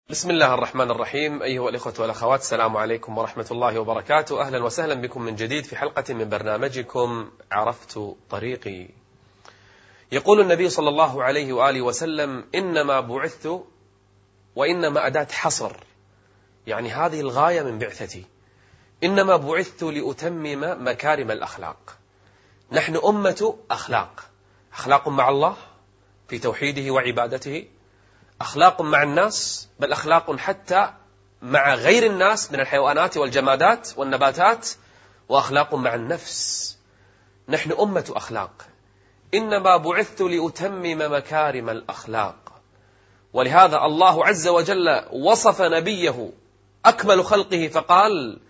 بسم الله الرحمن الرحيم. أيها الإخوة والأخوات، السلام عليكم ورحمة الله وبركاته. أهلا وسهلا بكم من جديد في حلقة من برنامجكم عرفت طريقي. يقول النبي صلى الله عليه وآله وسلم: إنما بعثت، وإنما أداة حصر، يعني هذه الغاية من بعثتي. إنما بعثت لأتمم مكارم الأخلاق. نحن أمة أخلاق، أخلاق مع الله في توحيده وعبادته، أخلاق مع الناس، بل أخلاق حتى مع غير الناس من الحيوانات والجمادات والنباتات، وأخلاق مع النفس. نحن أمة أخلاق. إنما بعثت لأتمم مكارم الأخلاق. ولهذا الله عز وجل وصف نبيه أكمل خلقه فقال: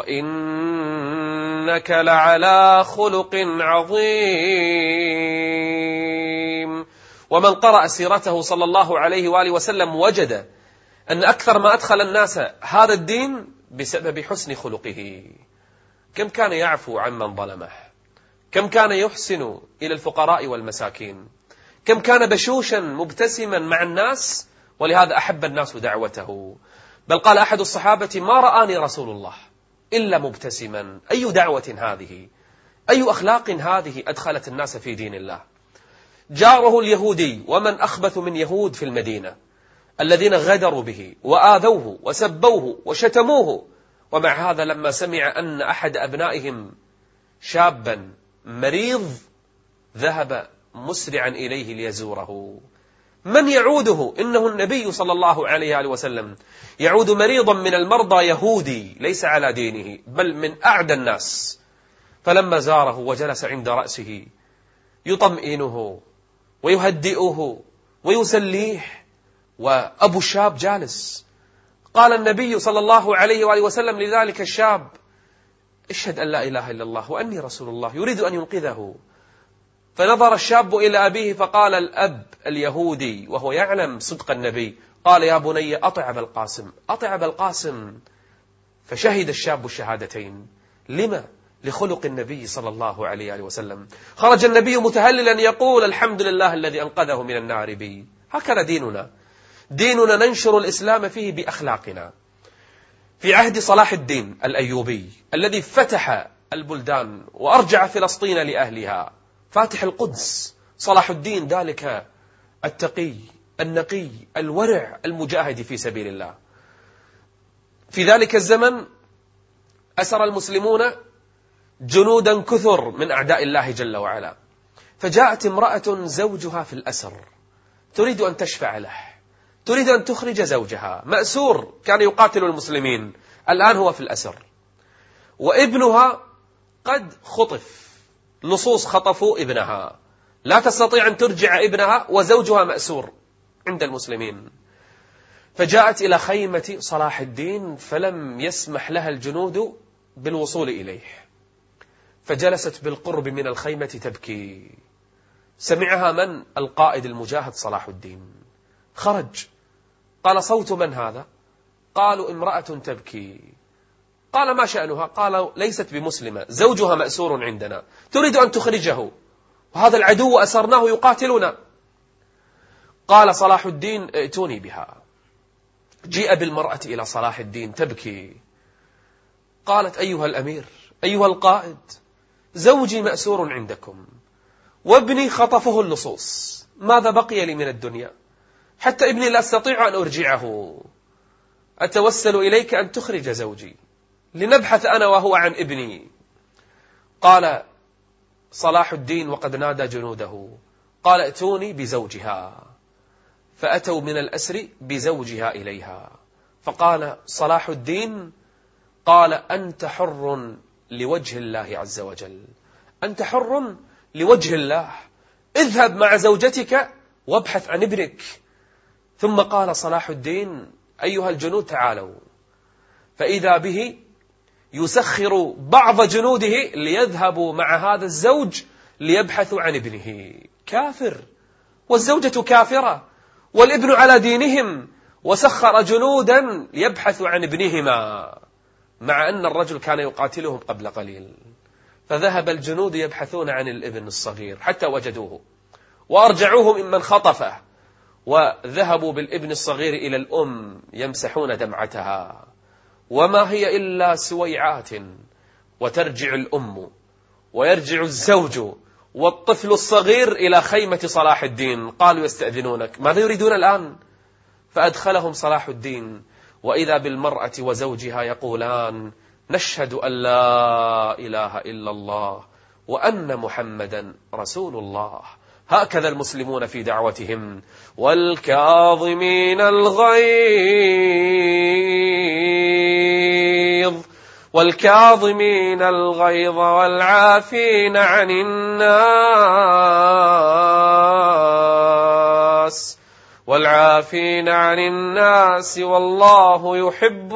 وإنك لعلى خلق عظيم. ومن قرأ سيرته صلى الله عليه وآله وسلم وجد أن أكثر ما أدخل الناس هذا الدين بسبب حسن خلقه. كم كان يعفو عمن ظلمه، كم كان يحسن إلى الفقراء والمساكين، كم كان بشوشا مبتسما مع الناس، ولهذا أحب الناس دعوته. بل قال أحد الصحابة: ما رآني رسول الله إلا مبتسما. أي دعوة هذه؟ أي أخلاق هذه أدخلت الناس في دين الله؟ جاره اليهودي، ومن أخبث من يهود في المدينة، الذين غدروا به وآذوه وسبوه وشتموه، ومع هذا لما سمع أن أحد أبنائهم شابا مريض ذهب مسرعا إليه ليزوره. من يعوده؟ إنه النبي صلى الله عليه وسلم يعود مريضا من المرضى يهودي ليس على دينه، بل من أعدى الناس. فلما زاره وجلس عند رأسه يطمئنه ويهدئه ويسليه، وأبو الشاب جالس. قال النبي صلى الله عليه وآله وسلم لذلك الشاب: اشهد أن لا إله إلا الله وأني رسول الله. يريد أن ينقذه. فنظر الشاب إلى أبيه فقال الأب اليهودي وهو يعلم صدق النبي، قال: يا بني أطع أبا القاسم، أطع أبا القاسم. فشهد الشاب الشهادتين. لما؟ لخلق النبي صلى الله عليه وسلم. خرج النبي متهللا يقول: الحمد لله الذي أنقذه من النار بي. هكذا ديننا ننشر الإسلام فيه بأخلاقنا. في عهد صلاح الدين الأيوبي الذي فتح البلدان وأرجع فلسطين لأهلها، فاتح القدس، صلاح الدين ذلك التقي النقي الورع المجاهد في سبيل الله. في ذلك الزمن أسر المسلمون جنودا كثر من أعداء الله جل وعلا، فجاءت امرأة زوجها في الأسر تريد أن تشفع له، تريد أن تخرج زوجها مأسور، كان يقاتل المسلمين، الآن هو في الأسر، وابنها قد خطف، لصوص خطفوا ابنها، لا تستطيع أن ترجع ابنها، وزوجها مأسور عند المسلمين. فجاءت إلى خيمة صلاح الدين فلم يسمح لها الجنود بالوصول إليه، فجلست بالقرب من الخيمة تبكي. سمعها من؟ القائد المجاهد صلاح الدين. خرج، قال: صوت من هذا؟ قالوا: امرأة تبكي. قال: ما شأنها؟ قالوا: ليست بمسلمة، زوجها مأسور عندنا، تريد أن تخرجه، وهذا العدو أسرناه يقاتلنا. قال صلاح الدين: ائتوني بها. جيء بالمرأة إلى صلاح الدين تبكي. قالت: أيها الأمير، أيها القائد، زوجي مأسور عندكم، وابني خطفه اللصوص، ماذا بقي لي من الدنيا؟ حتى ابني لا أستطيع أن أرجعه، أتوسل إليك أن تخرج زوجي لنبحث أنا وهو عن ابني. قال صلاح الدين وقد نادى جنوده، قال: ائتوني بزوجها. فأتوا من الأسر بزوجها إليها. فقال صلاح الدين: قال: أنت حر لوجه الله عز وجل، أنت حر لوجه الله، اذهب مع زوجتك وابحث عن ابنك. ثم قال صلاح الدين: أيها الجنود تعالوا. فإذا به يسخر بعض جنوده ليذهبوا مع هذا الزوج ليبحثوا عن ابنه. كافر، والزوجة كافرة، والابن على دينهم، وسخر جنودا ليبحثوا عن ابنهما، مع أن الرجل كان يقاتلهم قبل قليل. فذهب الجنود يبحثون عن الابن الصغير حتى وجدوه، وأرجعوه ممن خطفه، وذهبوا بالابن الصغير إلى الأم يمسحون دمعتها، وما هي إلا سويعات، وترجع الأم ويرجع الزوج والطفل الصغير إلى خيمة صلاح الدين. قالوا يستأذنونك، ماذا يريدون الآن؟ فأدخلهم صلاح الدين، وإذا بالمرأة وزوجها يقولان: نشهد أن لا إله إلا الله وأن محمدا رسول الله. هكذا المسلمون في دعوتهم. والكاظمين الغيظ والعافين عن الناس والله يحب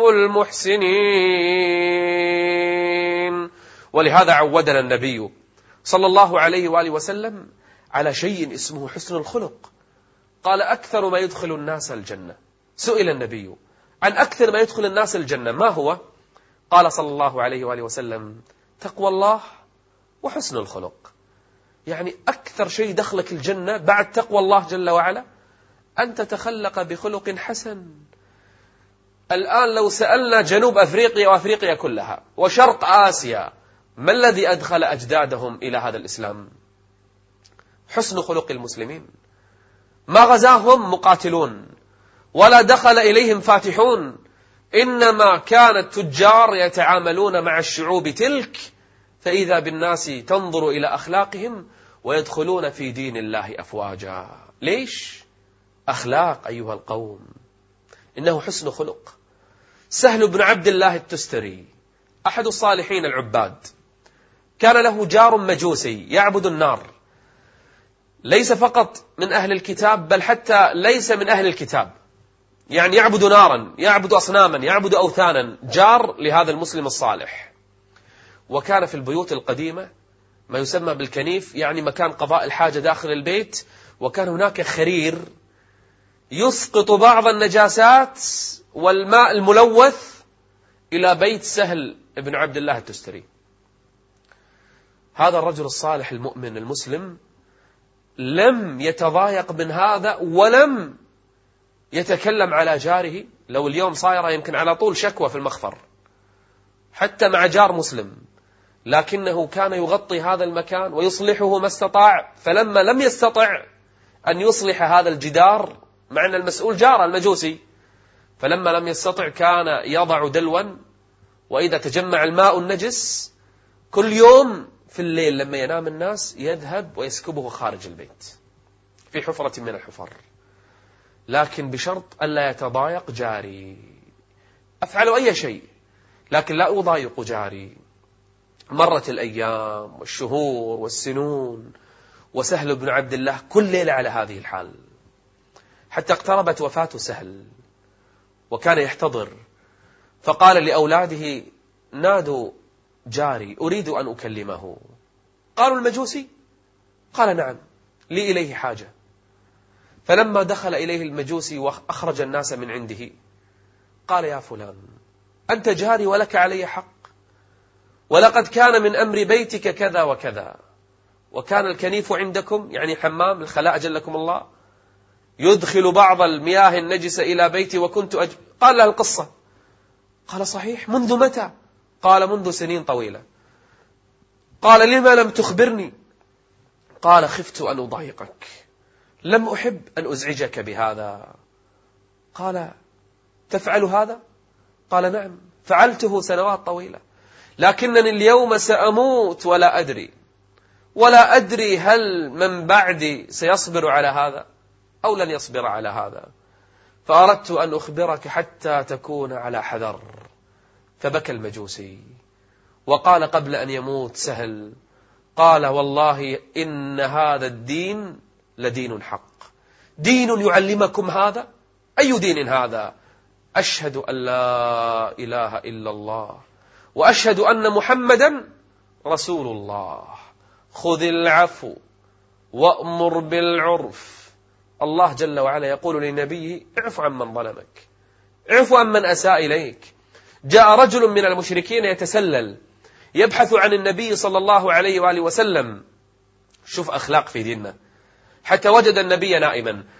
المحسنين. ولهذا عودنا النبي صلى الله عليه وآله وسلم على شيء اسمه حسن الخلق. قال: أكثر ما يدخل الناس الجنة. سئل النبي عن أكثر ما يدخل الناس الجنة، ما هو؟ قال صلى الله عليه وآله وسلم: تقوى الله وحسن الخلق. يعني أكثر شيء دخلك الجنة بعد تقوى الله جل وعلا أن تتخلق بخلق حسن. الآن لو سألنا جنوب أفريقيا وأفريقيا كلها وشرق آسيا، ما الذي أدخل أجدادهم إلى هذا الإسلام؟ حسن خلق المسلمين. ما غزاهم مقاتلون ولا دخل إليهم فاتحون، إنما كان التجار يتعاملون مع الشعوب تلك، فإذا بالناس تنظر إلى أخلاقهم ويدخلون في دين الله أفواجا. ليش؟ أخلاق أيها القوم، إنه حسن خلق. سهل بن عبد الله التستري أحد الصالحين العباد، كان له جار مجوسي يعبد النار، ليس فقط من أهل الكتاب بل حتى ليس من أهل الكتاب، يعني يعبد نارا، يعبد أصناما، يعبد أوثانا، جار لهذا المسلم الصالح. وكان في البيوت القديمة ما يسمى بالكنيف، يعني مكان قضاء الحاجة داخل البيت، وكان هناك خرير يسقط بعض النجاسات والماء الملوث إلى بيت سهل بن عبد الله التستري. هذا الرجل الصالح المؤمن المسلم لم يتضايق من هذا ولم يتكلم على جاره. لو اليوم صايرة يمكن على طول شكوى في المخفر حتى مع جار مسلم، لكنه كان يغطي هذا المكان ويصلحه ما استطاع. فلما لم يستطع أن يصلح هذا الجدار، مع أن المسؤول جار المجوسي، فلما لم يستطع كان يضع دلوا، وإذا تجمع الماء النجس كل يوم في الليل لما ينام الناس يذهب ويسكبه خارج البيت في حفرة من الحفر، لكن بشرط ألا يتضايق جاري. أفعل أي شيء لكن لا أضايق جاري. مرت الأيام والشهور والسنون، وسهل بن عبد الله كل ليلة على هذه الحال، حتى اقتربت وفاة سهل وكان يحتضر، فقال لأولاده: نادوا جاري أريد أن أكلمه. قالوا: المجوسي؟ قال: نعم، لي إليه حاجة. فلما دخل إليه المجوسي وأخرج الناس من عنده قال: يا فلان، أنت جاري ولك علي حق، ولقد كان من أمر بيتك كذا وكذا، وكان الكنيف عندكم، يعني حمام الخلاء جلكم الله، يدخل بعض المياه النجسة إلى بيتي وكنت قال له القصة. قال: صحيح، منذ متى؟ قال: منذ سنين طويلة. قال: لما لم تخبرني؟ قال: خفت أن أضايقك، لم أحب أن أزعجك بهذا. قال: تفعل هذا؟ قال: نعم، فعلته سنوات طويلة، لكنني اليوم سأموت ولا أدري هل من بعدي سيصبر على هذا أو لن يصبر على هذا، فأردت أن أخبرك حتى تكون على حذر. فبكى المجوسي وقال قبل أن يموت سهل، قال: والله إن هذا الدين لدين حق، دين يعلمكم هذا. أي دين هذا؟ أشهد أن لا إله إلا الله وأشهد أن محمدا رسول الله، خذ العفو وأمر بالعرف. الله جل وعلا يقول لنبيه: اعف عمن ظلمك، اعف عمن أساء إليك. جاء رجل من المشركين يتسلل يبحث عن النبي صلى الله عليه وآله وسلم، شوف أخلاق في ديننا، حتى وجد النبي نائما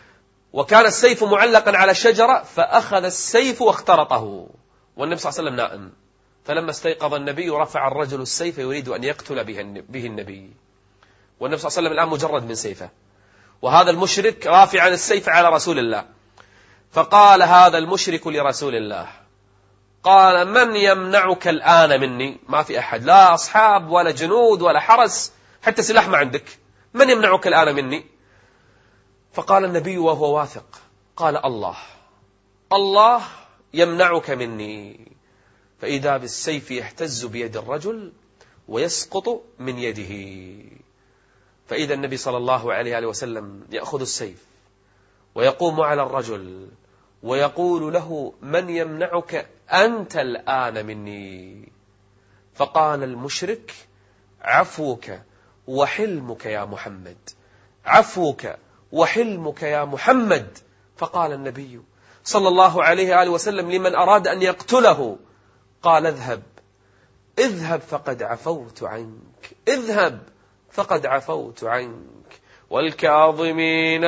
وكان السيف معلقا على الشجرة، فأخذ السيف واخترطه، والنبي صلى الله عليه وسلم نائم. فلما استيقظ النبي رفع الرجل السيف يريد أن يقتل به النبي، والنبي صلى الله عليه وسلم الآن مجرد من سيفه، وهذا المشرك رافعا السيف على رسول الله. فقال هذا المشرك لرسول الله، قال: من يمنعك الآن مني؟ ما في أحد، لا أصحاب ولا جنود ولا حرس، حتى سلاح ما عندك، من يمنعك الآن مني؟ فقال النبي وهو واثق، قال: الله، الله يمنعك مني. فإذا بالسيف يهتز بيد الرجل ويسقط من يده. فإذا النبي صلى الله عليه وسلم يأخذ السيف ويقوم على الرجل ويقول له: من يمنعك أنت الآن مني؟ فقال المشرك: عفوك وحلمك يا محمد، عفوك وحلمك يا محمد. فقال النبي صلى الله عليه وآله وسلم لمن أراد أن يقتله، قال: اذهب، اذهب فقد عفوت عنك، اذهب فقد عفوت عنك. والكاظمين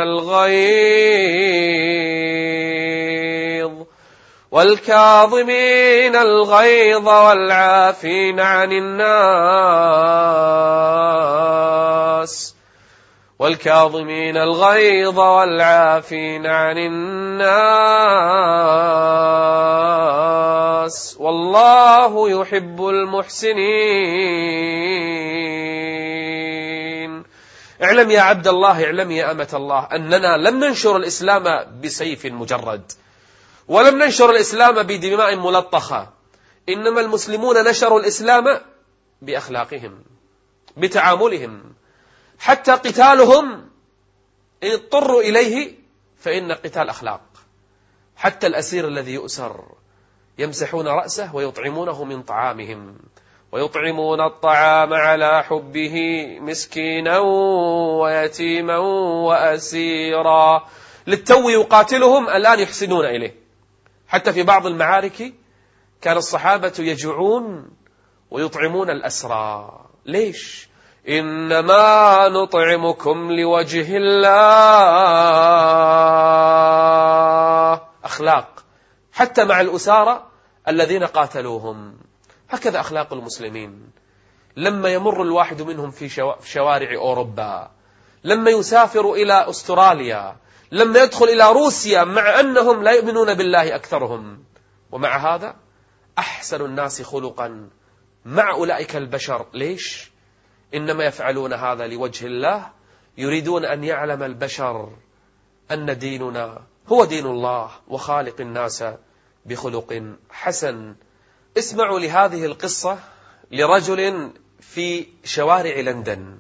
الغيظ والعافين عن الناس، والكاظمين الغيظ والعافين عن الناس، والله يحب المحسنين. اعلم يا عبد الله، اعلم يا أمة الله، أننا لم ننشر الإسلام بسيف مجرد، ولم ننشر الإسلام بدماء ملطخة، إنما المسلمون نشروا الإسلام بأخلاقهم، بتعاملهم، حتى قتالهم إن اضطروا إليه فإن قتال أخلاق. حتى الأسير الذي يؤسر يمسحون رأسه ويطعمونه من طعامهم، ويطعمون الطعام على حبه مسكينا ويتيما وأسيرا. للتو يقاتلهم، الآن يحسنون إليه. حتى في بعض المعارك كان الصحابة يجوعون ويطعمون الأسرى. ليش؟ إنما نطعمكم لوجه الله. أخلاق حتى مع الأسارى الذين قاتلوهم. هكذا أخلاق المسلمين. لما يمر الواحد منهم في شوارع أوروبا، لما يسافر إلى أستراليا، لما يدخل إلى روسيا، مع أنهم لا يؤمنون بالله أكثرهم، ومع هذا أحسن الناس خلقا مع أولئك البشر. ليش؟ إنما يفعلون هذا لوجه الله، يريدون أن يعلم البشر أن ديننا هو دين الله وخالق الناس بخلق حسن. اسمعوا لهذه القصة لرجل في شوارع لندن.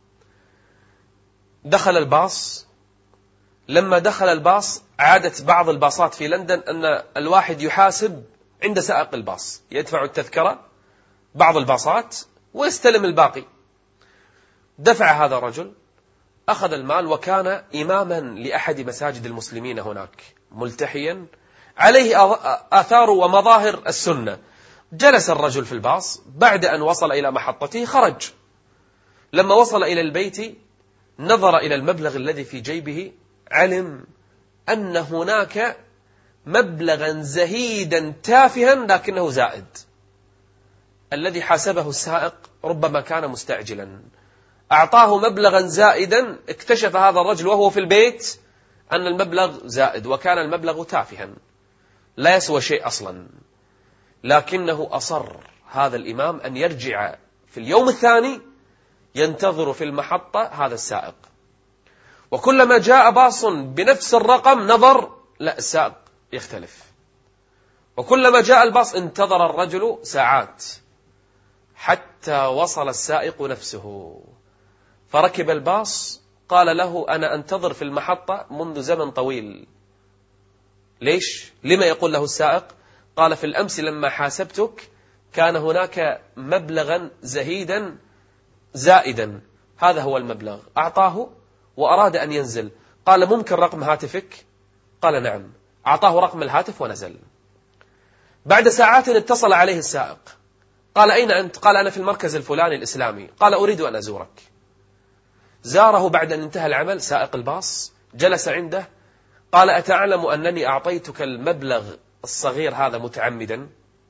دخل الباص، لما دخل الباص عادت بعض الباصات في لندن أن الواحد يحاسب عند سائق الباص، يدفع التذكرة بعض الباصات ويستلم الباقي. دفع هذا الرجل، أخذ المال، وكان إماما لأحد مساجد المسلمين هناك، ملتحيا عليه آثار ومظاهر السنة. جلس الرجل في الباص، بعد أن وصل إلى محطته خرج. لما وصل إلى البيت نظر إلى المبلغ الذي في جيبه، علم أن هناك مبلغا زهيدا تافها لكنه زائد. الذي حاسبه السائق ربما كان مستعجلا، أعطاه مبلغا زائدا. اكتشف هذا الرجل وهو في البيت أن المبلغ زائد، وكان المبلغ تافها لا يسوى شيء أصلا. لكنه أصر هذا الإمام أن يرجع في اليوم الثاني ينتظر في المحطة هذا السائق، وكلما جاء باص بنفس الرقم نظر، لا، السائق يختلف. وكلما جاء الباص انتظر الرجل ساعات حتى وصل السائق نفسه، فركب الباص. قال له: أنا أنتظر في المحطة منذ زمن طويل. ليش؟ لما يقول له السائق؟ قال: في الأمس لما حاسبتك كان هناك مبلغا زهيدا زائدا، هذا هو المبلغ. أعطاه وأراد أن ينزل. قال: ممكن رقم هاتفك؟ قال: نعم. أعطاه رقم الهاتف ونزل. بعد ساعات اتصل عليه السائق. قال: أين أنت؟ قال: أنا في المركز الفلاني الإسلامي. قال: أريد أن أزورك. زاره بعد أن انتهى العمل سائق الباص، جلس عنده، قال: أتعلم أنني أعطيتك المبلغ الصغير هذا متعمدا؟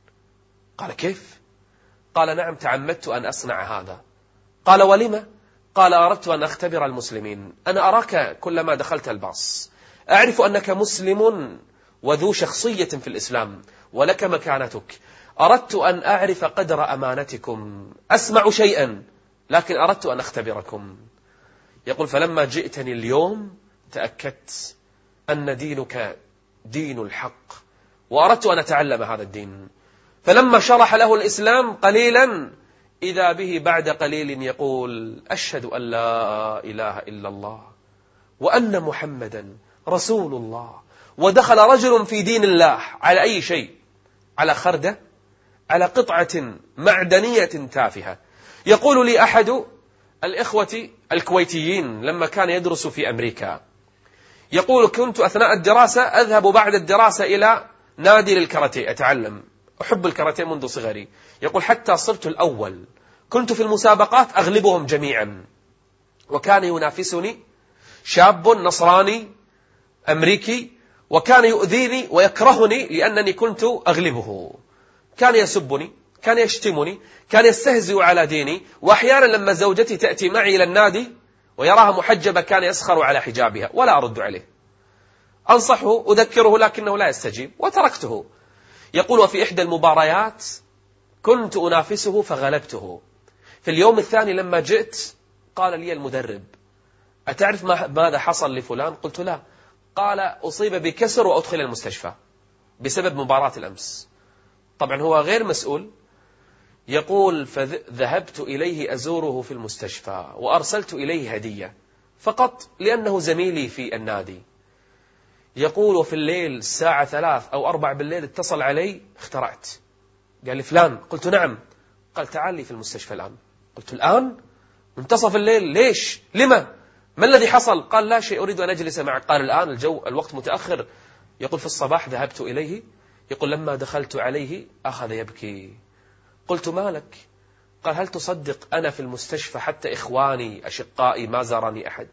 قال: كيف؟ قال: نعم، تعمدت أن أصنع هذا. قال: ولم؟ قال: أردت أن أختبر المسلمين. أنا أراك كلما دخلت الباص أعرف أنك مسلم وذو شخصية في الإسلام ولك مكانتك. أردت أن أعرف قدر أمانتكم. أسمع شيئا لكن أردت أن أختبركم. يقول: فلما جئتني اليوم تأكدت أن دينك دين الحق، وأردت أن أتعلم هذا الدين. فلما شرح له الإسلام قليلا إذا به بعد قليل يقول: أشهد أن لا إله إلا الله وأن محمدا رسول الله. ودخل رجل في دين الله على أي شيء؟ على خردة، على قطعة معدنية تافهة. يقول لي أحد الإخوة الكويتيين لما كان يدرس في أمريكا، يقول: كنت أثناء الدراسة أذهب بعد الدراسة إلى نادي للكاراتيه أتعلم. أحب الكاراتيه منذ صغري. يقول: حتى صرت الأول، كنت في المسابقات أغلبهم جميعا. وكان ينافسني شاب نصراني أمريكي، وكان يؤذيني ويكرهني لأنني كنت أغلبه. كان يسبني، كان يشتمني، كان يستهزئ على ديني. وأحيانا لما زوجتي تأتي معي إلى النادي ويراها محجبة كان يسخر على حجابها ولا أرد عليه. أنصحه أذكره لكنه لا يستجيب وتركته. يقول: وفي إحدى المباريات كنت أنافسه فغلبته. في اليوم الثاني لما جئت قال لي المدرب: أتعرف ماذا حصل لفلان؟ قلت: لا. قال: أصيب بكسر وأدخل المستشفى بسبب مباراة الأمس. طبعا هو غير مسؤول. يقول: فذهبت إليه أزوره في المستشفى وأرسلت إليه هدية فقط لأنه زميلي في النادي. يقول: وفي الليل الساعة 3 أو 4 بالليل اتصل علي، اخترعت، قال لي: فلان. قلت: نعم. قال: تعال لي في المستشفى الآن. قلت: الآن؟ منتصف الليل؟ ليش؟ لما؟ ما الذي حصل؟ قال: لا شيء، أريد أن أجلس معك. قال: الآن؟ الوقت متأخر. يقول: في الصباح ذهبت إليه. يقول: لما دخلت عليه أخذ يبكي. قلت: ما لك؟ قال: هل تصدق أنا في المستشفى حتى إخواني أشقائي ما زارني أحد.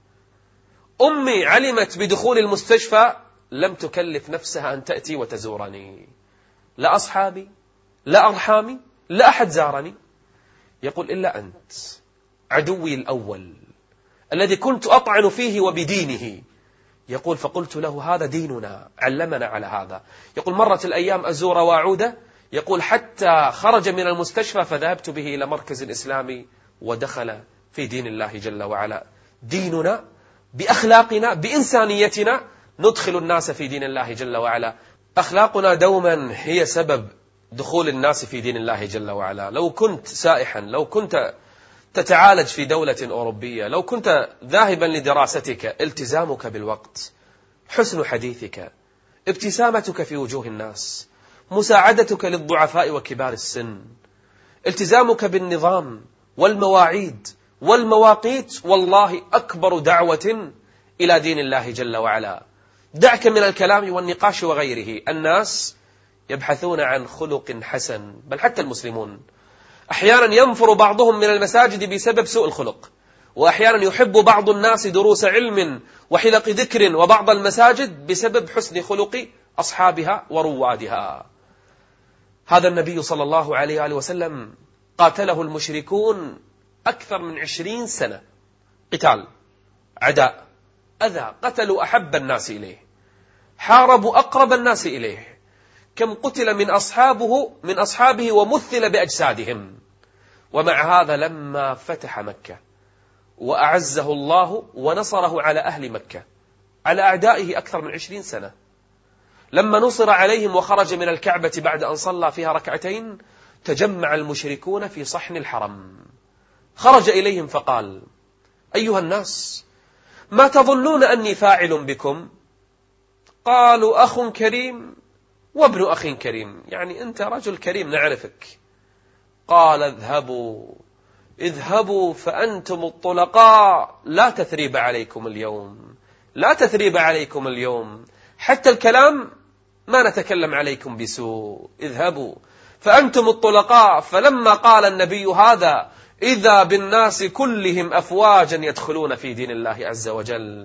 أمي علمت بدخول المستشفى لم تكلف نفسها أن تأتي وتزورني، لا أصحابي لا أرحامي لا أحد زارني. يقول: إلا أنت عدوي الأول الذي كنت أطعن فيه وبدينه. يقول: فقلت له: هذا ديننا، علمنا على هذا. يقول: مرت الأيام أزور وأعود. يقول: حتى خرج من المستشفى فذهبت به إلى مركز إسلامي ودخل في دين الله جل وعلا. ديننا بأخلاقنا بإنسانيتنا ندخل الناس في دين الله جل وعلا. أخلاقنا دوما هي سبب دخول الناس في دين الله جل وعلا. لو كنت سائحا، لو كنت تتعالج في دولة أوروبية، لو كنت ذاهبا لدراستك، التزامك بالوقت، حسن حديثك، ابتسامتك في وجوه الناس، مساعدتك للضعفاء وكبار السن، التزامك بالنظام والمواعيد والمواقيت، والله أكبر دعوة إلى دين الله جل وعلا. دعك من الكلام والنقاش وغيره. الناس يبحثون عن خلق حسن، بل حتى المسلمون أحيانا ينفر بعضهم من المساجد بسبب سوء الخلق، وأحيانا يحب بعض الناس دروس علم وحلق ذكر وبعض المساجد بسبب حسن خلق أصحابها وروادها. هذا النبي صلى الله عليه وآله وسلم قاتله المشركون أكثر من 20 سنة، قتال، عداء، أذى، قتلوا أحب الناس إليه، حاربوا أقرب الناس إليه. كم قتل من أصحابه ومثل بأجسادهم. ومع هذا لما فتح مكة وأعزه الله ونصره على أهل مكة، على أعدائه أكثر من 20 سنة، لما نصر عليهم وخرج من الكعبة بعد أن صلى فيها ركعتين، تجمع المشركون في صحن الحرم. خرج إليهم فقال: أيها الناس، ما تظنون أني فاعل بكم؟ قالوا: أخ كريم وابن أخ كريم، يعني أنت رجل كريم نعرفك. قال: اذهبوا فأنتم الطلقاء، لا تثريب عليكم اليوم، لا تثريب عليكم اليوم، حتى الكلام ما نتكلم عليكم بسوء، اذهبوا فأنتم الطلقاء. فلما قال النبي هذا إذا بالناس كلهم أفواجا يدخلون في دين الله عز وجل.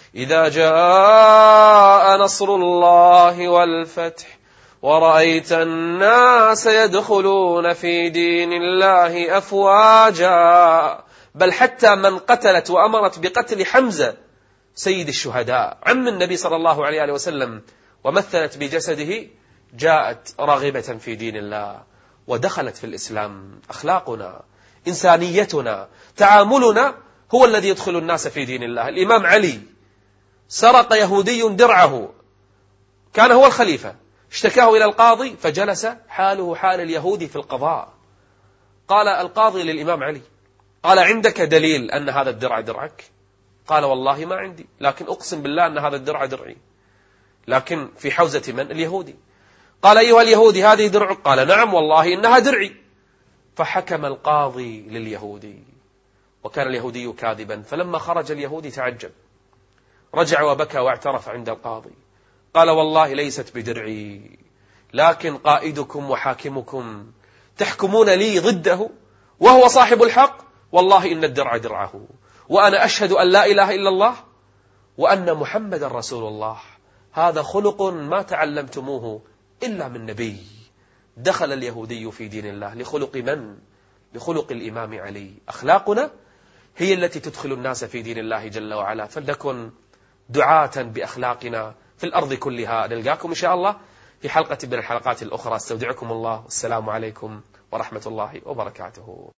إذا جاء نصر الله والفتح ورأيت الناس يدخلون في دين الله أفواجا. بل حتى من قتلت وأمرت بقتل حمزة سيد الشهداء عم النبي صلى الله عليه وسلم ومثلت بجسده جاءت راغبة في دين الله ودخلت في الإسلام. أخلاقنا، إنسانيتنا، تعاملنا هو الذي يدخل الناس في دين الله. الإمام علي سرق يهودي درعه، كان هو الخليفة، اشتكاه إلى القاضي فجلس حاله حال اليهودي في القضاء. قال القاضي للإمام علي: قال عندك دليل أن هذا الدرع درعك؟ قال والله ما عندي، لكن أقسم بالله أن هذا الدرع درعي، لكن في حوزة من؟ اليهودي. قال أيها اليهودي هذه درعك؟ قال نعم والله إنها درعي. فحكم القاضي لليهودي، وكان اليهودي كاذبا. فلما خرج اليهودي تعجب، رجع وبكى واعترف عند القاضي، قال والله ليست بدرعي، لكن قائدكم وحاكمكم تحكمون لي ضده وهو صاحب الحق، والله إن الدرع درعه، وأنا أشهد أن لا إله إلا الله وأن محمد رسول الله. هذا خلق ما تعلمتموه إلا من نبي. دخل اليهودي في دين الله لخلق من؟ لخلق الإمام علي. أخلاقنا هي التي تدخل الناس في دين الله جل وعلا. فلنكن دعاة بأخلاقنا في الأرض كلها. نلقاكم إن شاء الله في حلقة من الحلقات الأخرى. استودعكم الله، والسلام عليكم ورحمة الله وبركاته.